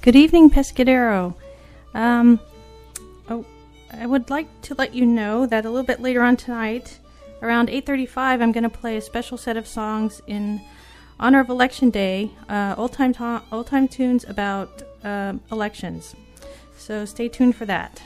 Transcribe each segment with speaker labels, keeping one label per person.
Speaker 1: Good evening, Pescadero. I would like to let you know that a little bit later on tonight, around 8:35, I'm going to play a special set of songs in honor of Election Day, old time tunes about elections. So stay tuned for that.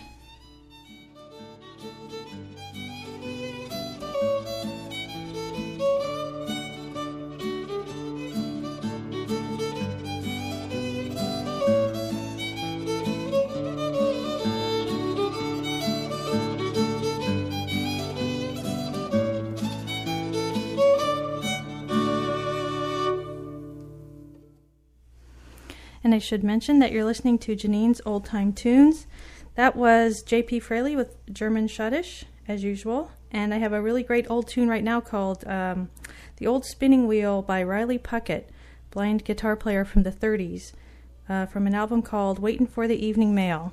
Speaker 1: And I should mention that you're listening to Janine's Old Time Tunes. That was J.P. Fraley with German Schottisch, as usual. And I have a really great old tune right now called The Old Spinning Wheel by Riley Puckett, blind guitar player from the 30s, from an album called Waitin' for the Evening Mail.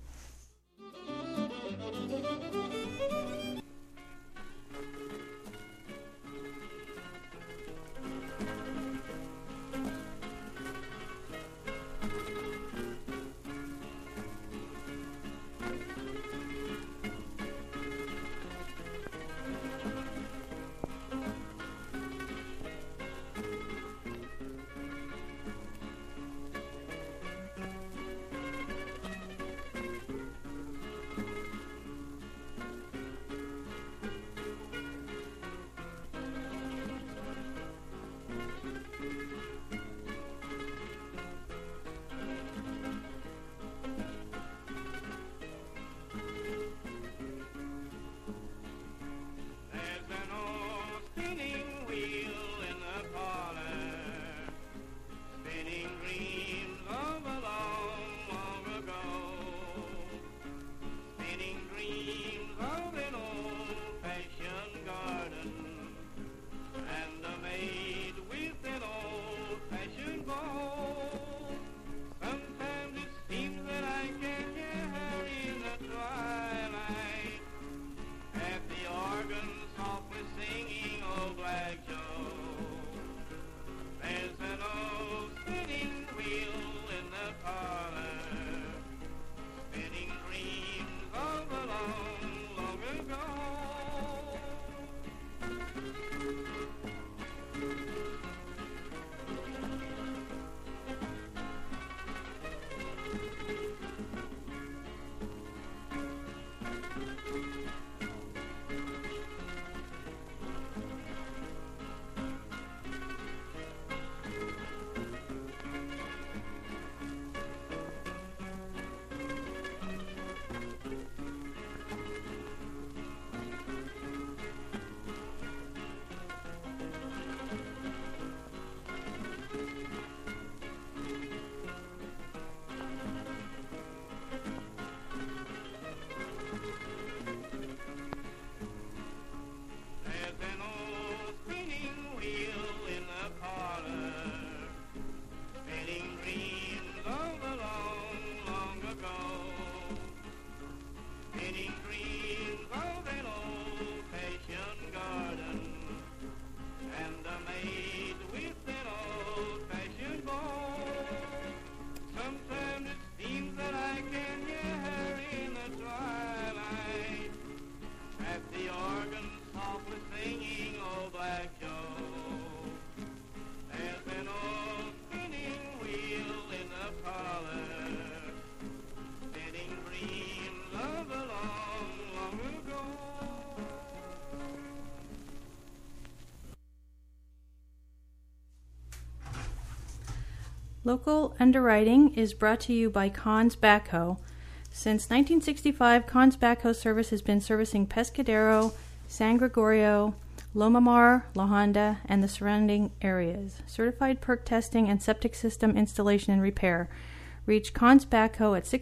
Speaker 1: Local underwriting is brought to you by Kahn's Backhoe. Since 1965, Kahn's Backhoe Service has been servicing Pescadero, San Gregorio, Loma Mar, La Honda, and the surrounding areas. Certified perk testing and septic system installation and repair. Reach Kahn's Backhoe at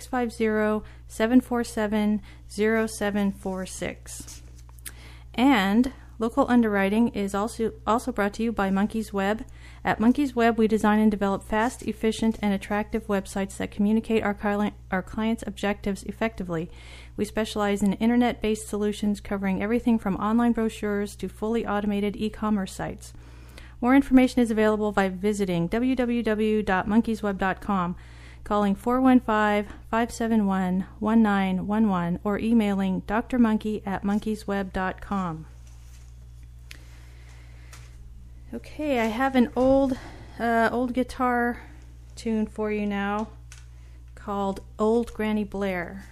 Speaker 1: 650-747-0746. And local underwriting is also brought to you by Monkey's Web. At Monkey's Web, we design and develop fast, efficient, and attractive websites that communicate our clients' objectives effectively. We specialize in internet-based solutions covering everything from online brochures to fully automated e-commerce sites. More information is available by visiting www.monkeysweb.com. calling 415-571-1911 or emailing drmonkey@monkeysweb.com. Okay, I have an old guitar tune for you now called Old Granny Blair.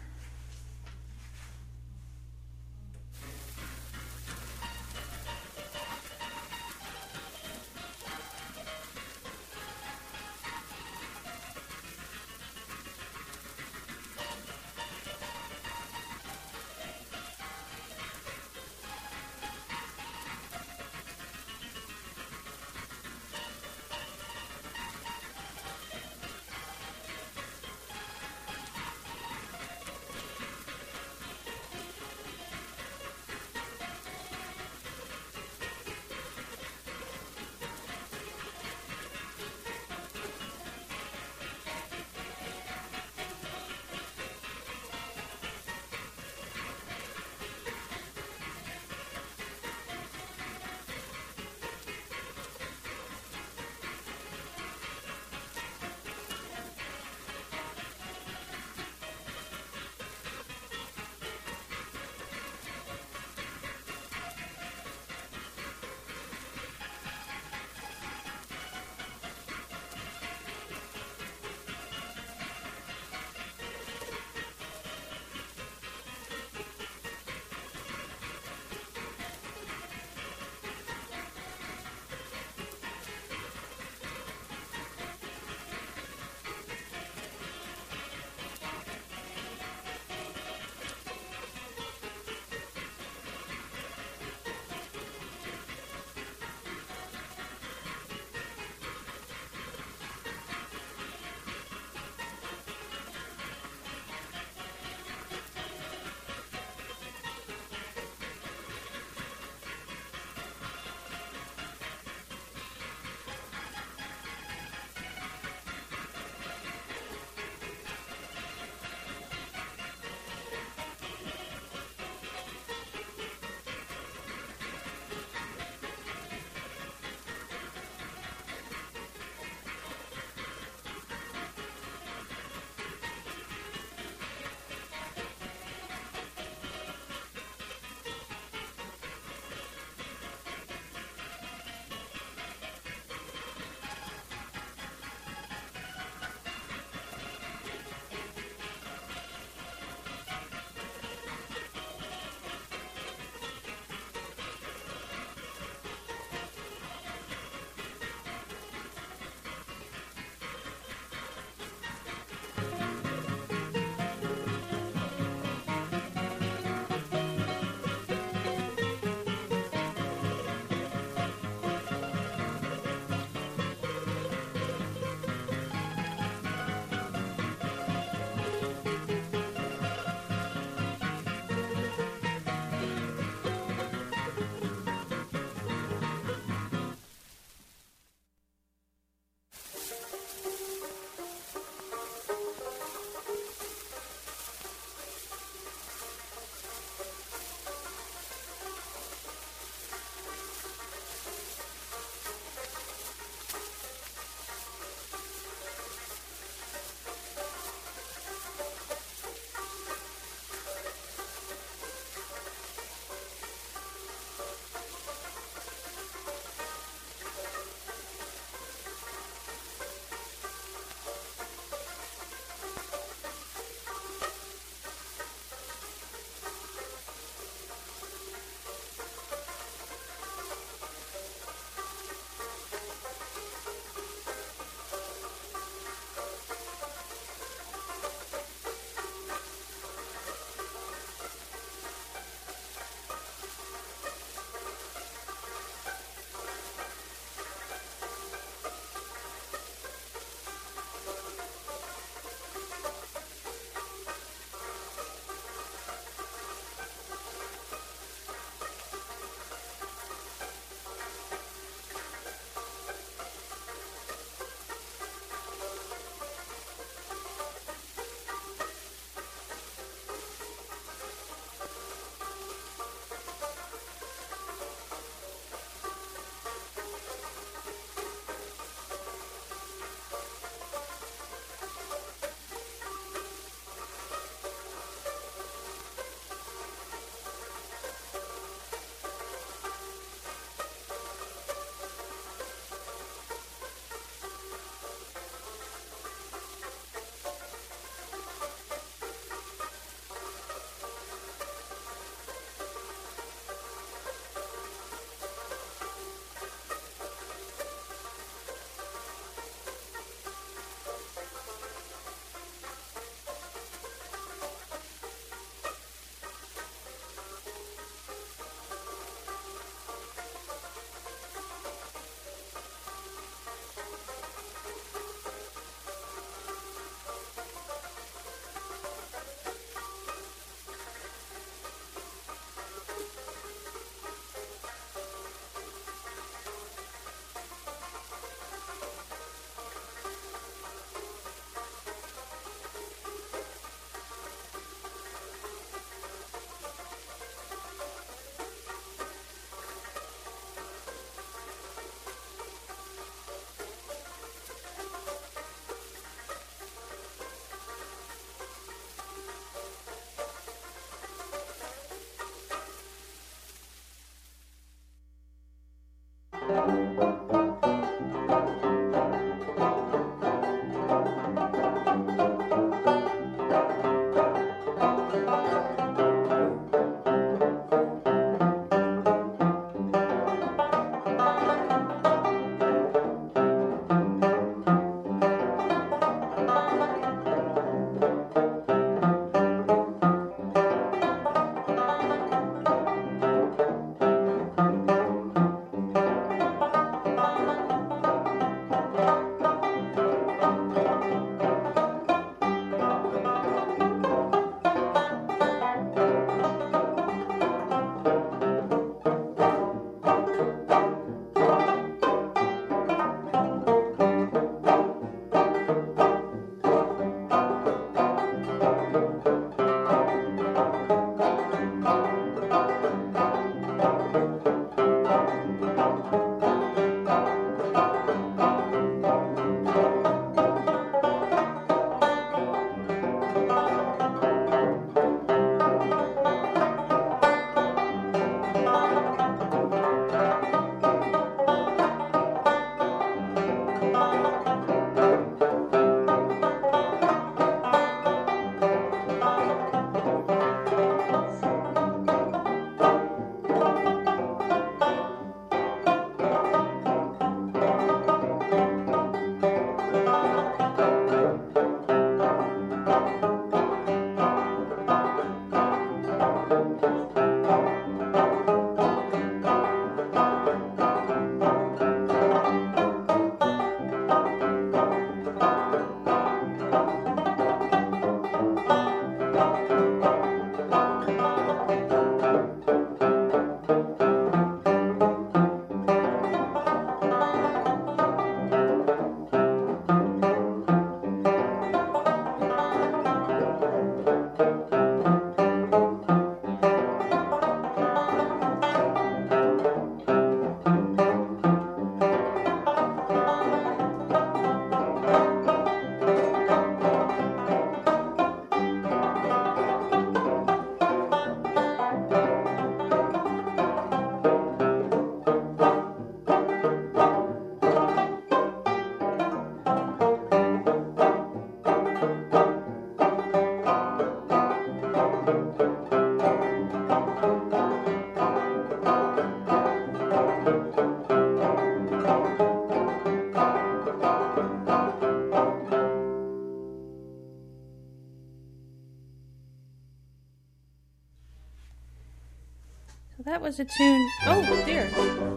Speaker 1: was a tune. Oh dear.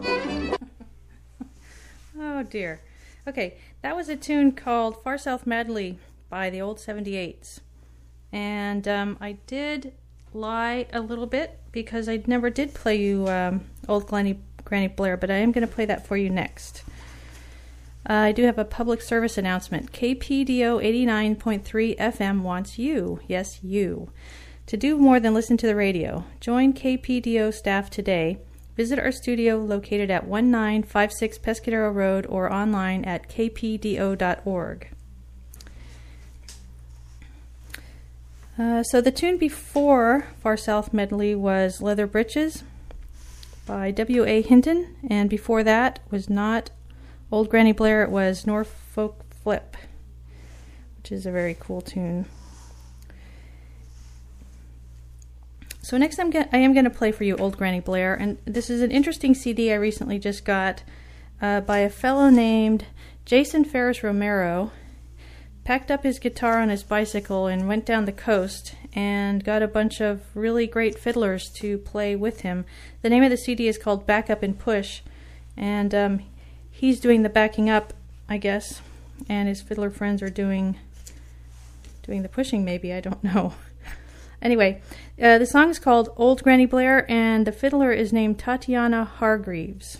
Speaker 1: Oh dear. Okay, that was a tune called Far South Medley by the Old 78s. And I did lie a little bit because I never did play you Old Granny Blair, but I am going to play that for you next. I do have a public service announcement. KPDO 89.3 FM wants you, yes, you, to do more than listen to the radio. Join KPDO staff today. Visit our studio located at 1956 Pescadero Road or online at kpdo.org. So the tune before Far South Medley was Leather Britches by W.A. Hinton, and before that was not Old Granny Blair, it was Norfolk Flip, which is a very cool tune. So next I am going to play for you Old Granny Blair, and this is an interesting CD I recently just got by a fellow named Jason Ferris Romero. Packed up his guitar on his bicycle and went down the coast and got a bunch of really great fiddlers to play with him. The name of the CD is called Back Up and Push, and he's doing the backing up, I guess, and his fiddler friends are doing the pushing, maybe, I don't know. Anyway, the song is called Old Granny Blair, and the fiddler is named Tatiana Hargreaves.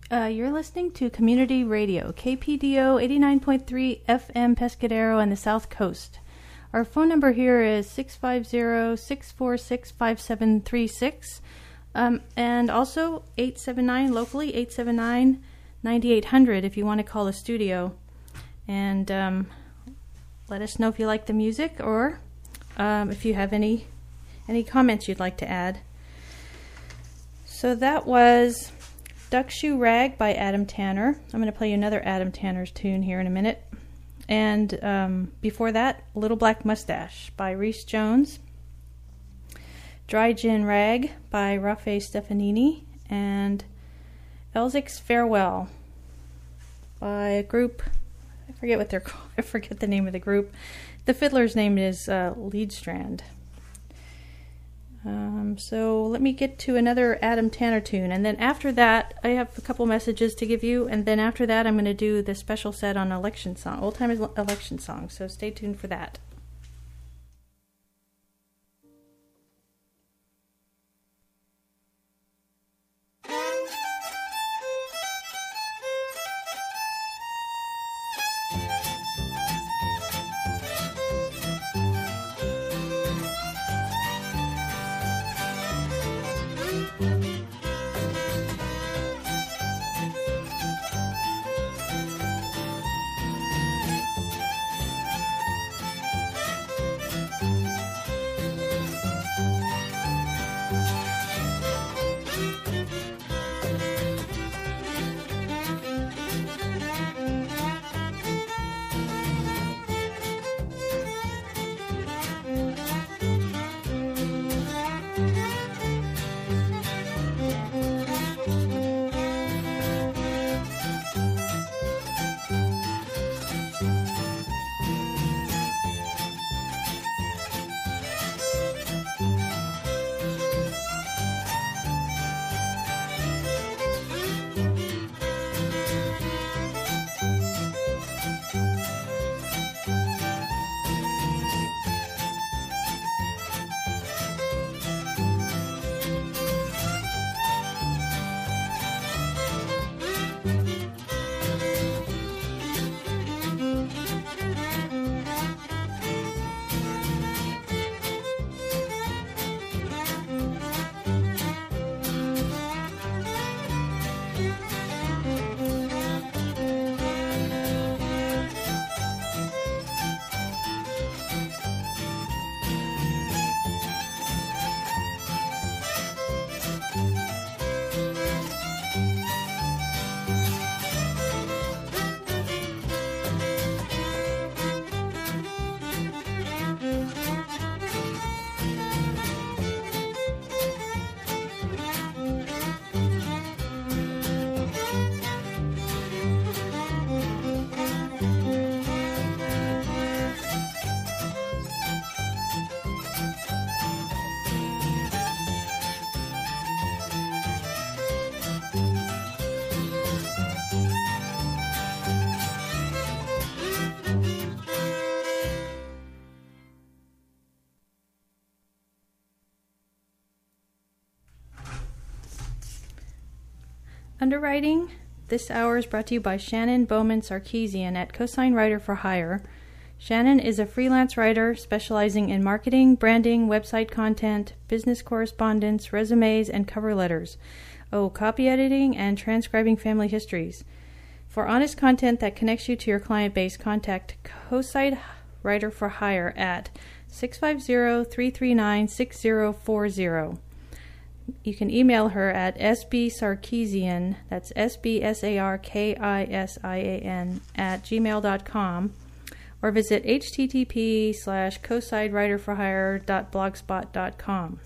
Speaker 1: You're listening to Community Radio, KPDO 89.3 FM Pescadero and the South Coast. Our phone number here is 650-646-5736, and also 879, locally, 879-9800 if you want to call the studio. And let us know if you like the music or if you have any comments you'd like to add. So that was Duck Shoe Rag by Adam Tanner. I'm going to play you another Adam Tanner's tune here in a minute. And before that, Little Black Mustache by Rhys Jones. Dry Gin Rag by Raffaele Stefanini. And Elzic's Farewell by a group, I forget what they're called. I forget the name of the group. The fiddler's name is Leadstrand. So let me get to another Adam Tanner tune, and then after that I have a couple messages to give you, and then after that I'm going to do the special set on election song, old-time election songs, so stay tuned for that. Underwriting this hour is brought to you by Shannon Bowman Sarkeesian at Cosign Writer for Hire. Shannon is a freelance writer specializing in marketing, branding, website content, business correspondence, resumes, and cover letters. Copy editing and transcribing family histories. For honest content that connects you to your client base, contact Cosign Writer for Hire at 650-339-6040. You can email her at sbsarkeesian, that's sbsarkisian @gmail.com, or visit http://cosidewriterforhire.blogspot.com.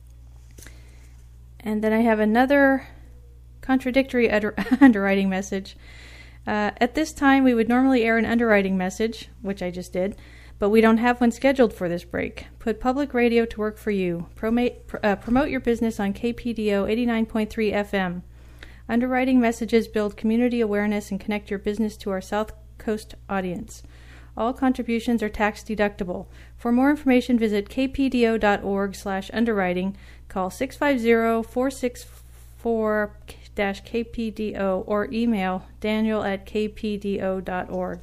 Speaker 1: And then I have another contradictory underwriting message. At this time, we would normally air an underwriting message, which I just did, but we don't have one scheduled for this break. Put public radio to work for you. Promote your business on KPDO 89.3 FM. Underwriting messages build community awareness and connect your business to our South Coast audience. All contributions are tax deductible. For more information, visit kpdo.org/underwriting. Call 650-464 kpdo or email daniel@kpdo.org.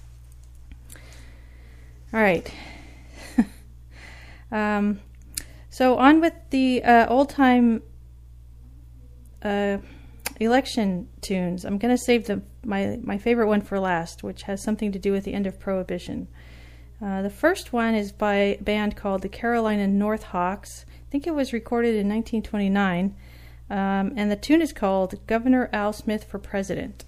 Speaker 1: All right. So on with the old-time election tunes. I'm going to save my favorite one for last, which has something to do with the end of Prohibition. The first one is by a band called the Carolina Northhawks. I think it was recorded in 1929, and the tune is called Governor Al Smith for President.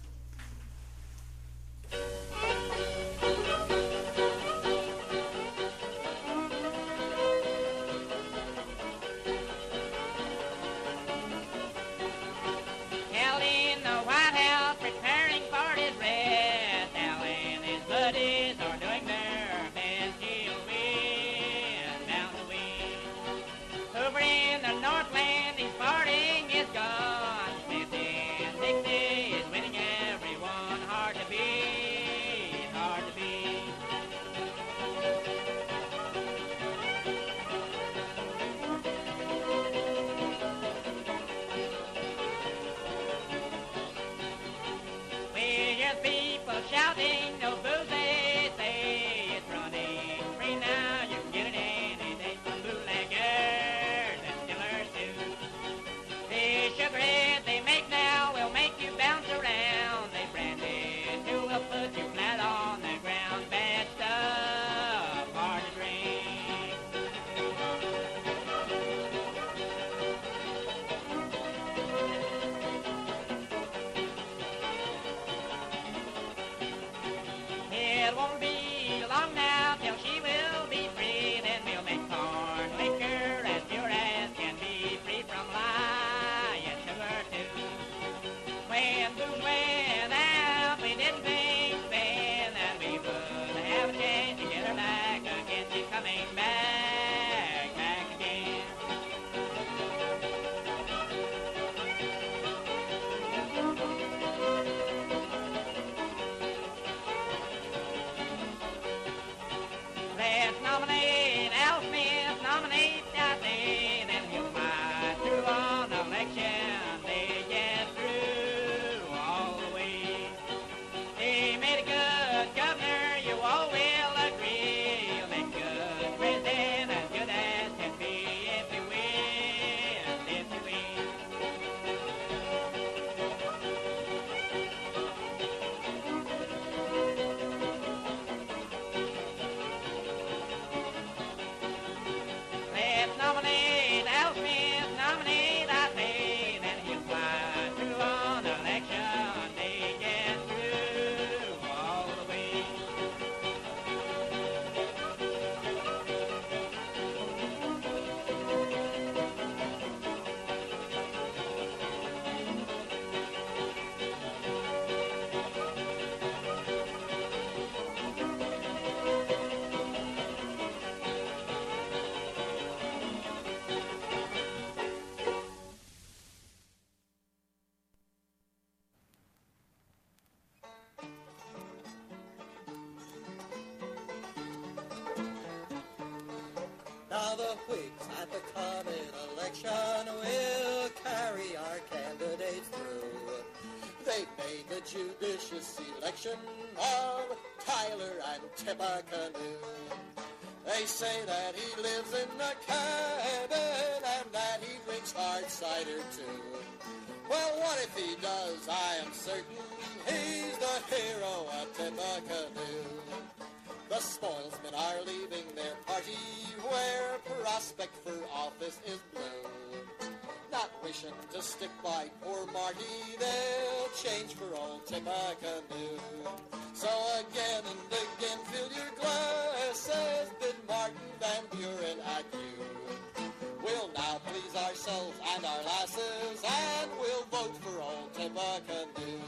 Speaker 2: Now the Whigs at the coming election will carry our candidates through. They've made the judicious selection of Tyler and Tippecanoe. They say that he lives in the cabin and that he drinks hard cider too. Well, what if he does? I am certain he's the hero of Tippecanoe. The spoilsmen are leaving their party where prospect for office is blue. Not wishing to stick by poor Marty, they'll change for old Tippecanoe. So again and again fill your glasses, bid Martin Van Buren adieu. We'll now please ourselves and our lasses, and we'll vote for old Tippecanoe.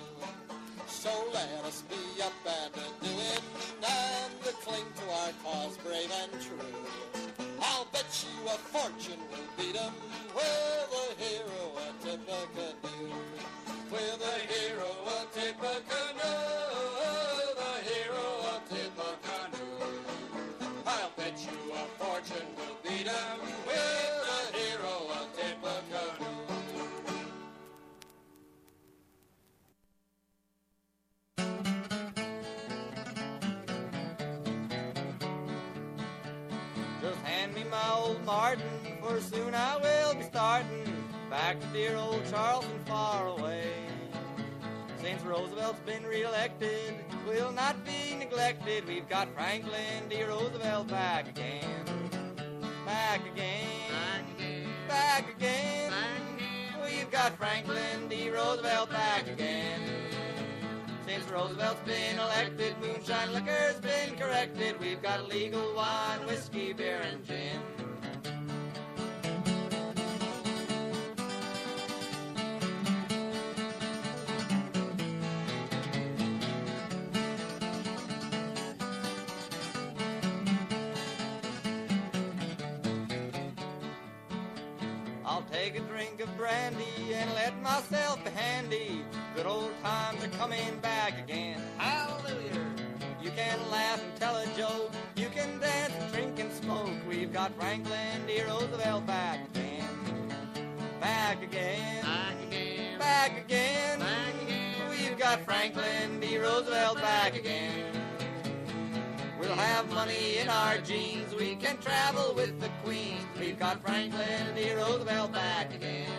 Speaker 2: So let us be up and a-doing, and cling to our cause brave and true. I'll bet you a fortune we'll beat 'em with a hero of Tippecanoe. With a hero of Tippecanoe, the hero of Tippecanoe. I'll bet you a fortune we'll beat 'em with a hero of Tippecanoe.
Speaker 3: my old Martin, for soon I will be starting back to dear old Charleston far away. Since Roosevelt's been re-elected, will not be neglected. We've got Franklin D. Roosevelt back again. Back again. Back again. We've got Franklin D. Roosevelt back again. Since Roosevelt's been elected, moonshine liquor's been corrected. We've got legal wine, whiskey, beer, and gin. I'll take a drink of brandy and let myself be handy. Good old times are coming back again. Hallelujah! You can laugh and tell a joke. You can dance and drink and smoke. We've got Franklin D. Roosevelt back again. Back again. Back again. Back again. Back again. We've got Franklin D. Roosevelt back again. We'll have money in our jeans. We can travel with the Queen. We've got Franklin D. Roosevelt back again.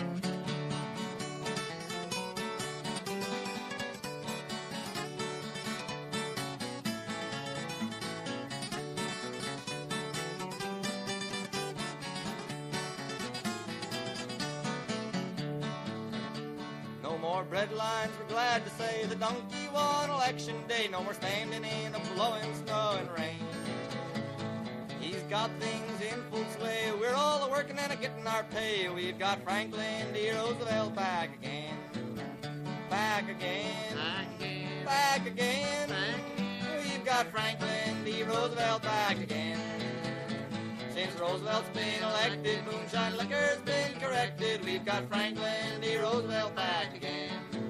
Speaker 3: No more bread lines, we're glad to say. The donkey won election day. No more standing in a blowing snow and rain. He's got things in full sway. We're all a-working and a-getting our pay. We've got Franklin D. Roosevelt back again. Back again. Back again. Back again. We've got Franklin D. Roosevelt back again. Since Roosevelt's been elected, moonshine liquor's been corrected. We've got Franklin D. Roosevelt back again.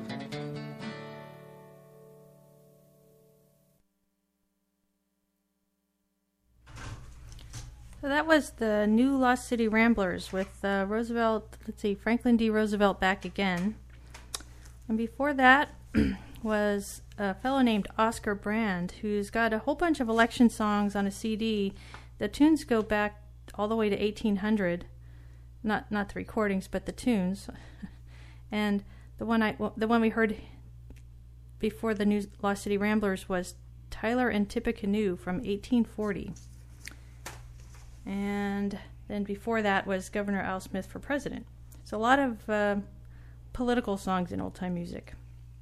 Speaker 1: So that was the new Lost City Ramblers with Franklin D. Roosevelt back again. And before that was a fellow named Oscar Brand, who's got a whole bunch of election songs on a CD. The tunes go back all the way to 1800. Not the recordings, but the tunes. And the one we heard before the new Lost City Ramblers was Tyler and Tippecanoe from 1840. And then before that was Governor Al Smith for President. So a lot of political songs in old-time music.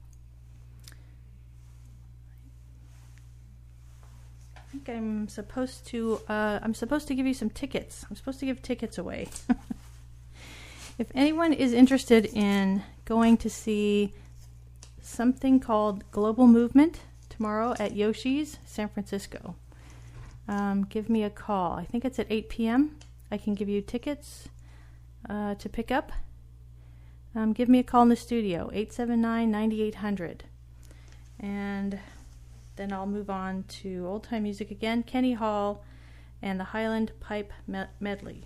Speaker 1: I think I'm supposed to give you some tickets. I'm supposed to give tickets away. If anyone is interested in going to see something called Global Movement tomorrow at Yoshi's, San Francisco, give me a call. I think it's at 8 p.m. I can give you tickets to pick up. Give me a call in the studio, 879-9800. And then I'll move on to old-time music again, Kenny Hall and the Highland Pipe Medley.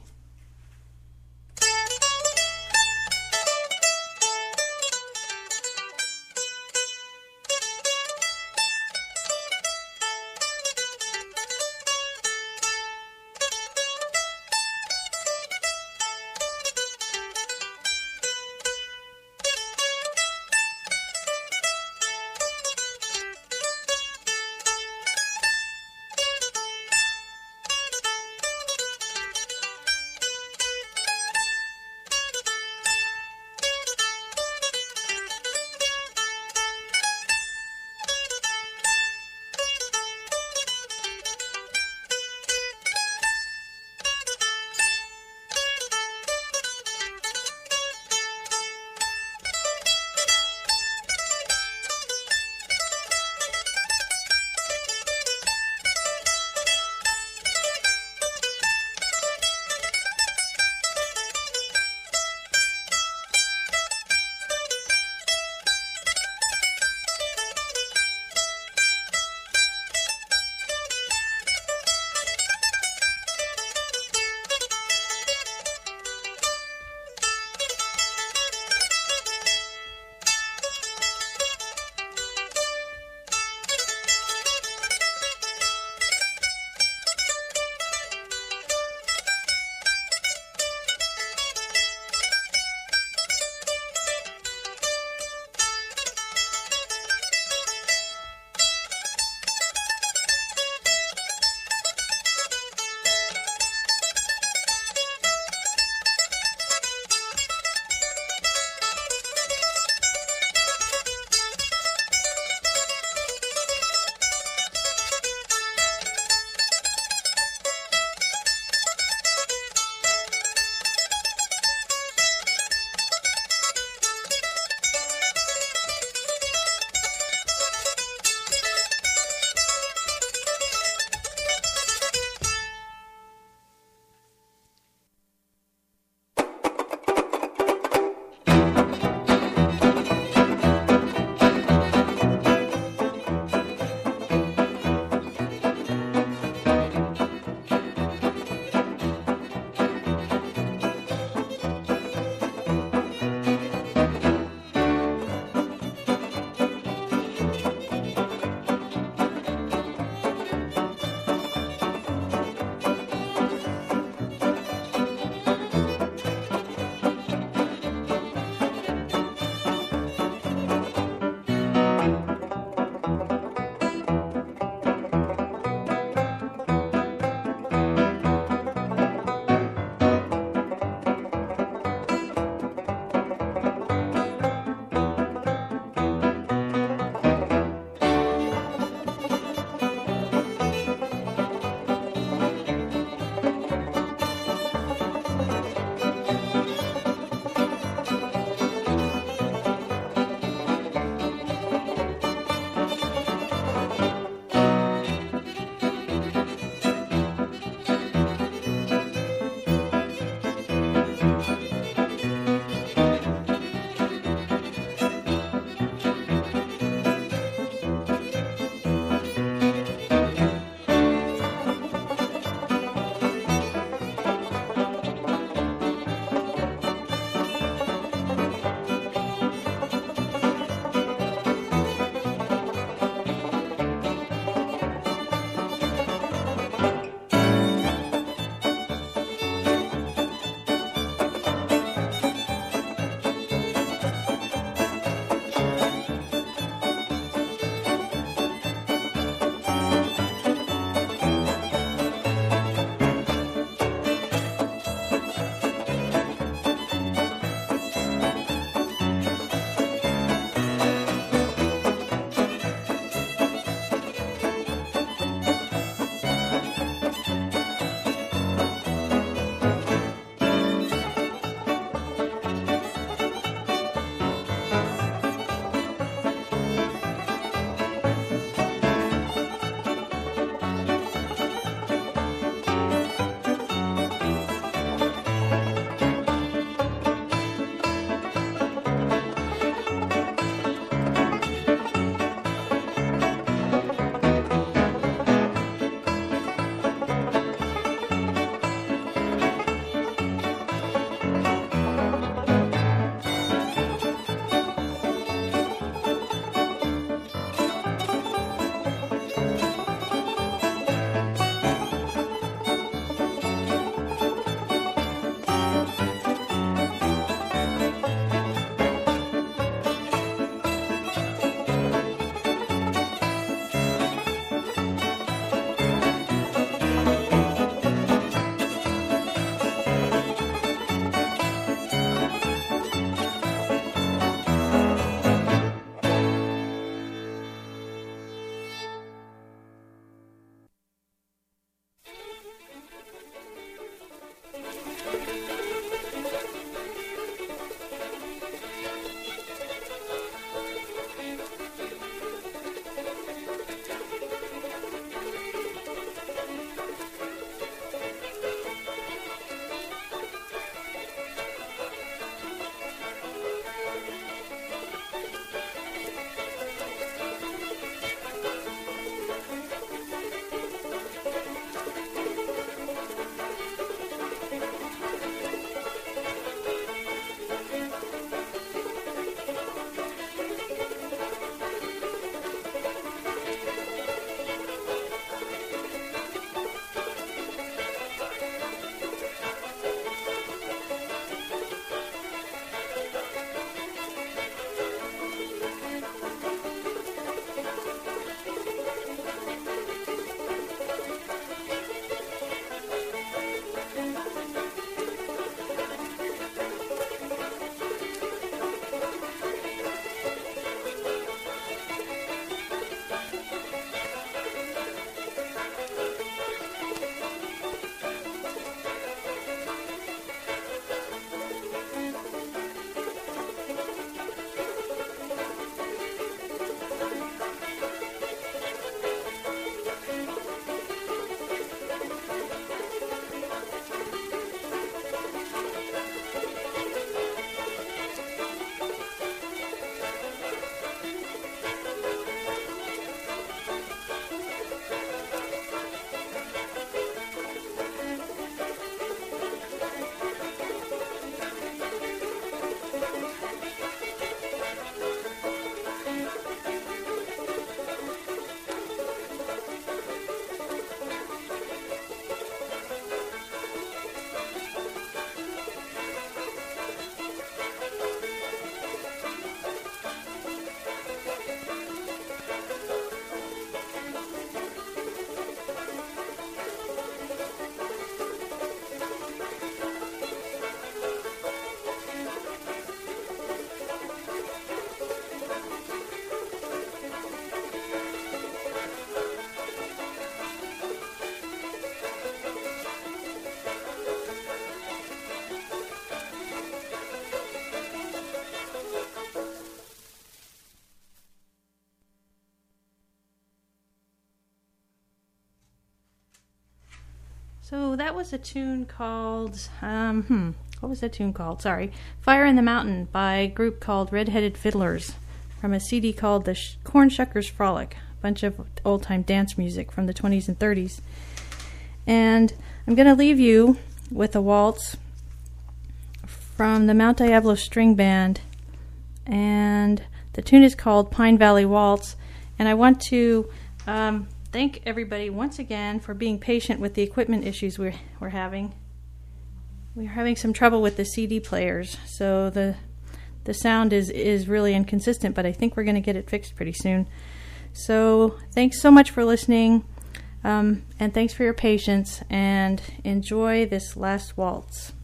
Speaker 1: So that was a tune called, what was that tune called? Sorry. Fire in the Mountain by a group called Red-Headed Fiddlers from a CD called the Corn Shuckers Frolic, a bunch of old-time dance music from the 20s and 30s. And I'm going to leave you with a waltz from the Mount Diablo String Band, and the tune is called Pine Valley Waltz. And I want to thank everybody once again for being patient with the equipment issues we're having. We're having some trouble with the CD players, so the sound is really inconsistent, but I think we're going to get it fixed pretty soon. So thanks so much for listening, and thanks for your patience, and enjoy this last waltz.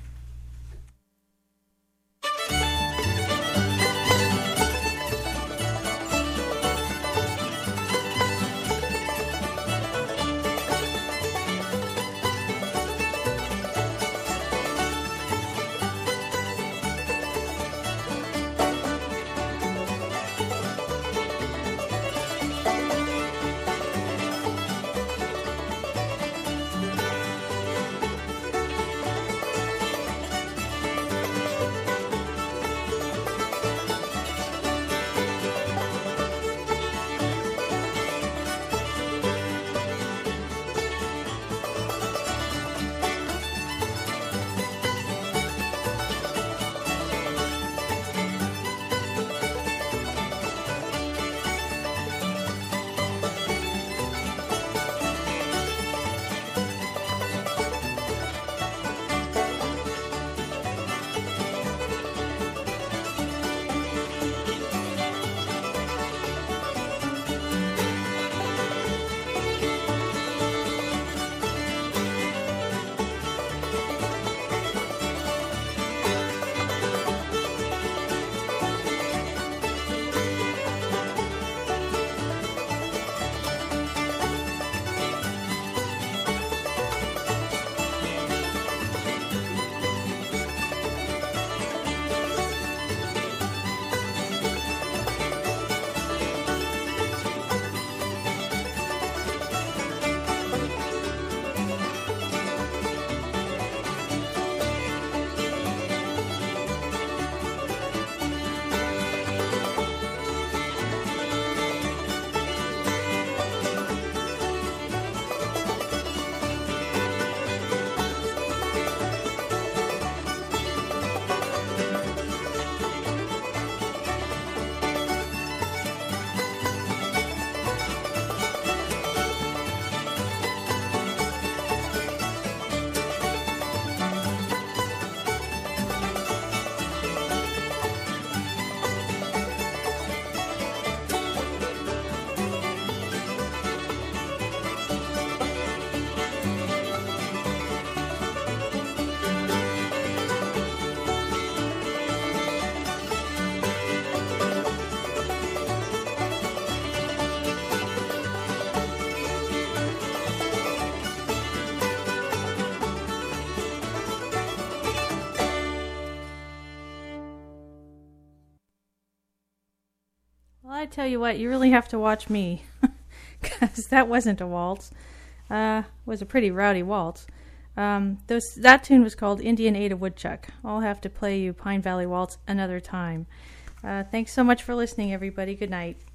Speaker 1: I tell you what, you really have to watch me, because that wasn't a waltz. It was a pretty rowdy waltz. That tune was called Indian Ate a Woodchuck. I'll have to play you Pine Valley Waltz another time. Thanks so much for listening, everybody. Good night.